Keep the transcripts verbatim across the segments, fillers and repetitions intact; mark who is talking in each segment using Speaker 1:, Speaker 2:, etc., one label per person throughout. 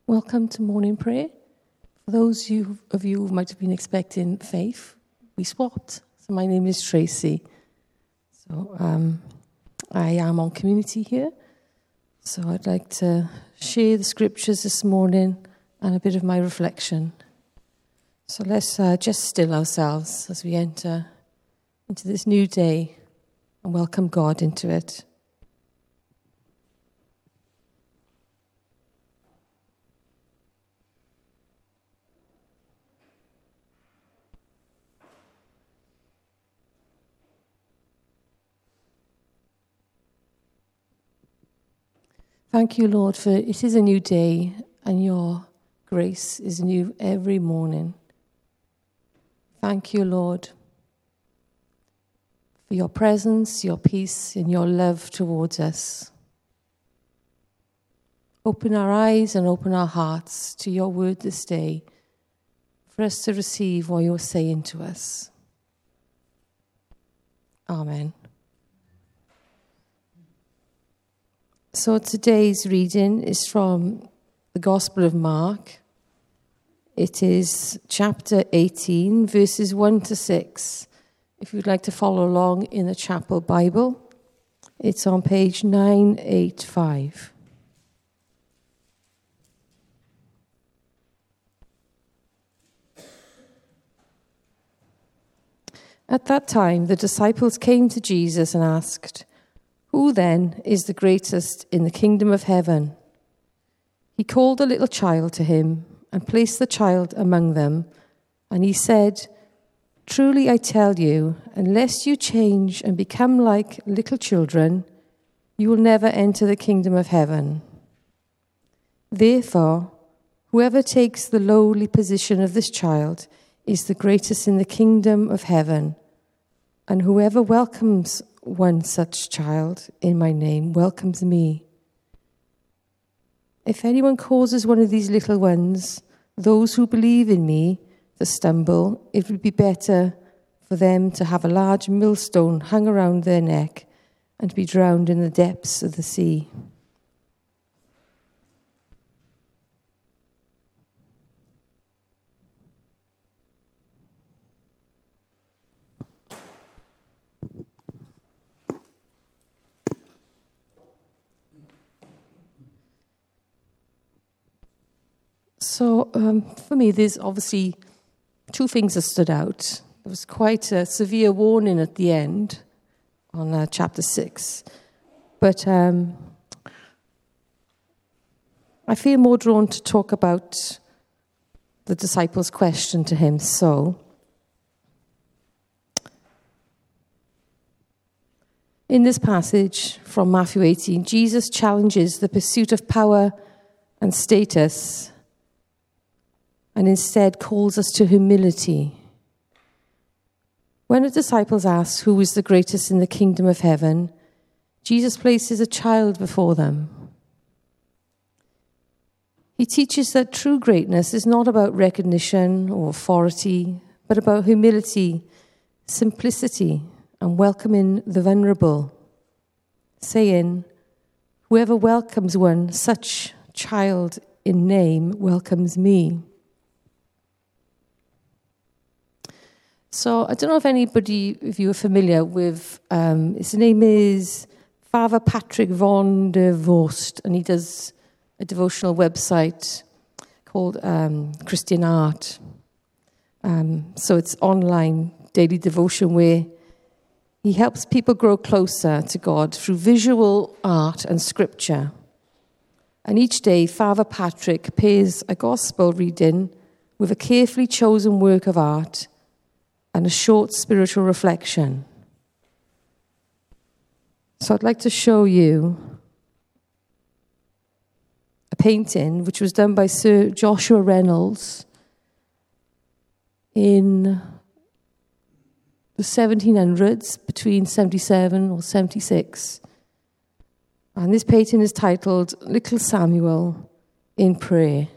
Speaker 1: Welcome to morning prayer. For those you, of you who might have been expecting Faith, we swapped. So my name is Tracy. So um, I am on community here. So I'd like to share the scriptures this morning and a bit of my reflection. So let's uh, just still ourselves as we enter into this new day and welcome God into it. Thank you, Lord, for it is a new day and your grace is new every morning. Thank you, Lord, for your presence, your peace, and your love towards us. Open our eyes and open our hearts to your word this day for us to receive what you're saying to us. Amen. So today's reading is from the Gospel of Mark. It is chapter eighteen, verses one to six. If you'd like to follow along in the chapel Bible, it's on page nine eighty-five. At that time, the disciples came to Jesus and asked, "Who then is the greatest in the kingdom of heaven?" He called a little child to him and placed the child among them, and he said, "Truly I tell you, unless you change and become like little children, you will never enter the kingdom of heaven. Therefore, whoever takes the lowly position of this child is the greatest in the kingdom of heaven, and whoever welcomes one such child in my name welcomes me. If anyone causes one of these little ones, those who believe in me, to stumble, it would be better for them to have a large millstone hung around their neck and be drowned in the depths of the sea." So um, for me, there's obviously two things that stood out. There was quite a severe warning at the end on uh, chapter six. But um, I feel more drawn to talk about the disciples' question to him. So, in this passage from Matthew eighteen, Jesus challenges the pursuit of power and status and instead calls us to humility. When the disciples ask who is the greatest in the kingdom of heaven, Jesus places a child before them. He teaches that true greatness is not about recognition or authority, but about humility, simplicity, and welcoming the vulnerable, saying, "Whoever welcomes one such child in name welcomes me." So I don't know if anybody, if you are familiar with, um, his name is Father Patrick von der Vorst, and he does a devotional website called um, Christian Art. Um, so it's online daily devotion where he helps people grow closer to God through visual art and scripture. And each day, Father Patrick pairs a gospel reading with a carefully chosen work of art and a short spiritual reflection. So I'd like to show you a painting which was done by Sir Joshua Reynolds in the seventeen hundreds, between seventy-seven or seventy-six. And this painting is titled Little Samuel in Prayer.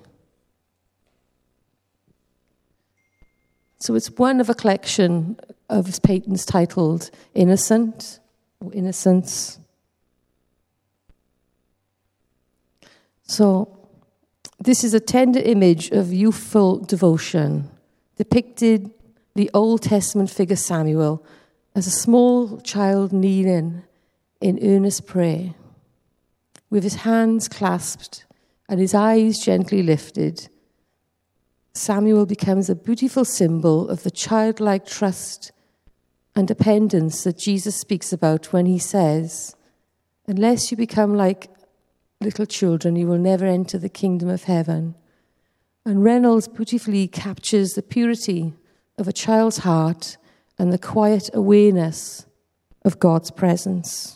Speaker 1: So it's one of a collection of his paintings titled Innocent or Innocence. So This is a tender image of youthful devotion, depicted the Old Testament figure Samuel as a small child kneeling in earnest prayer, with his hands clasped and his eyes gently lifted. Samuel becomes a beautiful symbol of the childlike trust and dependence that Jesus speaks about when he says, "Unless you become like little children, you will never enter the kingdom of heaven." And Reynolds beautifully captures the purity of a child's heart and the quiet awareness of God's presence.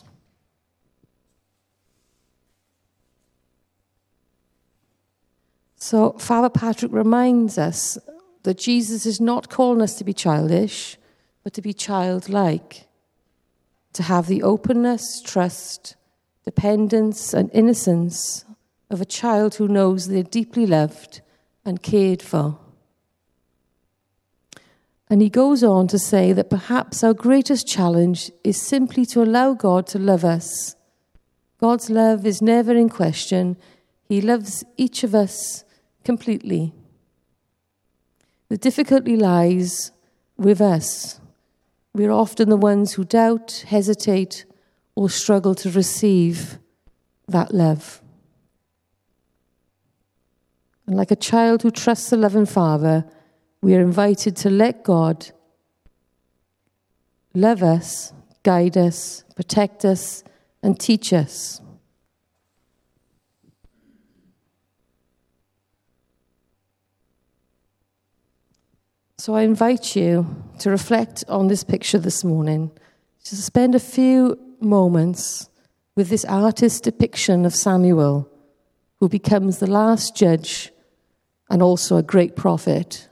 Speaker 1: So Father Patrick reminds us that Jesus is not calling us to be childish, but to be childlike, to have the openness, trust, dependence, and innocence of a child who knows they're deeply loved and cared for. And he goes on to say that perhaps our greatest challenge is simply to allow God to love us. God's love is never in question. He loves each of us completely. The difficulty lies with us. We're often the ones who doubt, hesitate, or struggle to receive that love. And like a child who trusts a loving Father, we are invited to let God love us, guide us, protect us, and teach us. So I invite you to reflect on this picture this morning, to spend a few moments with this artist's depiction of Samuel, who becomes the last judge and also a great prophet.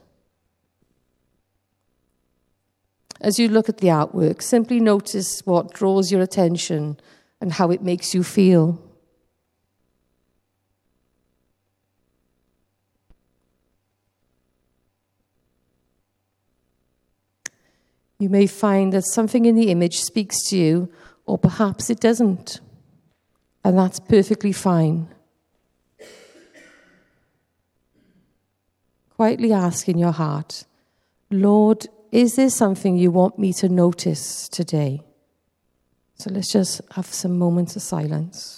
Speaker 1: As you look at the artwork, simply notice what draws your attention and how it makes you feel. You may find that something in the image speaks to you, or perhaps it doesn't. And that's perfectly fine. Quietly ask in your heart, "Lord, is there something you want me to notice today?" So let's just have some moments of silence.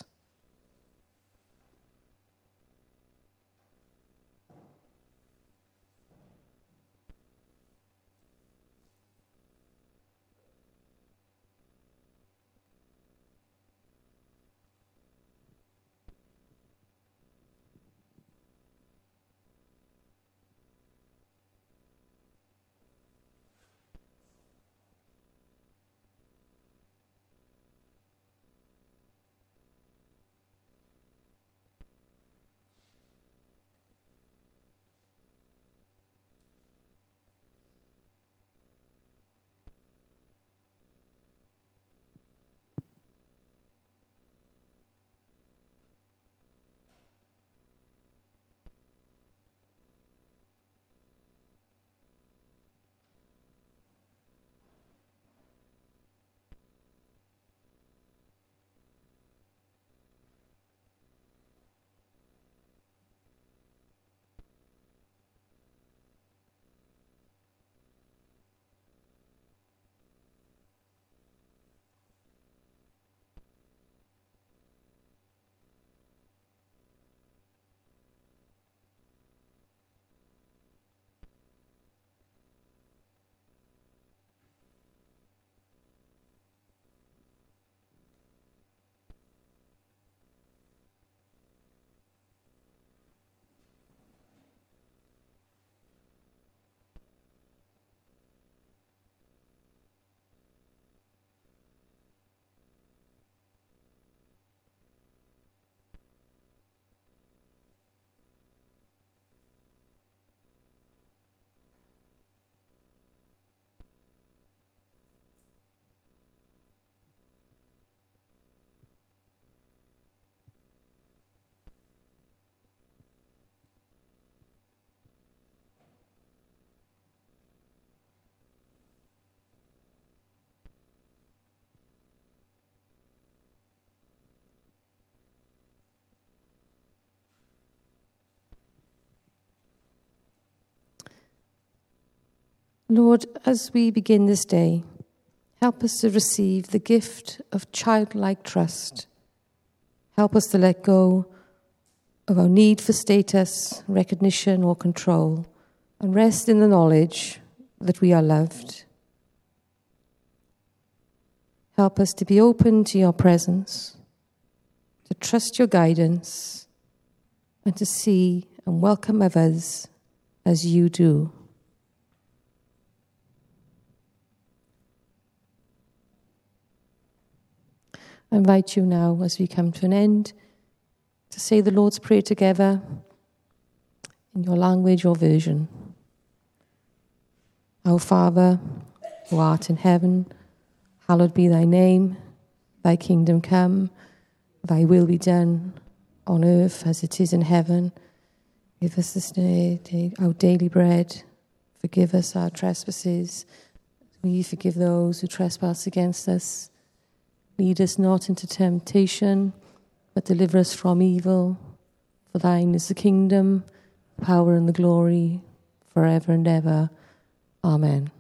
Speaker 1: Lord, as we begin this day, help us to receive the gift of childlike trust. Help us to let go of our need for status, recognition, or control, and rest in the knowledge that we are loved. Help us to be open to your presence, to trust your guidance, and to see and welcome others as you do. I invite you now, as we come to an end, to say the Lord's Prayer together in your language or version. Our Father, who art in heaven, hallowed be thy name. Thy kingdom come, thy will be done, on earth as it is in heaven. Give us this day our daily bread. Forgive us our trespasses. We forgive those who trespass against us. Lead us not into temptation, but deliver us from evil. For thine is the kingdom, the power and the glory, forever and ever. Amen.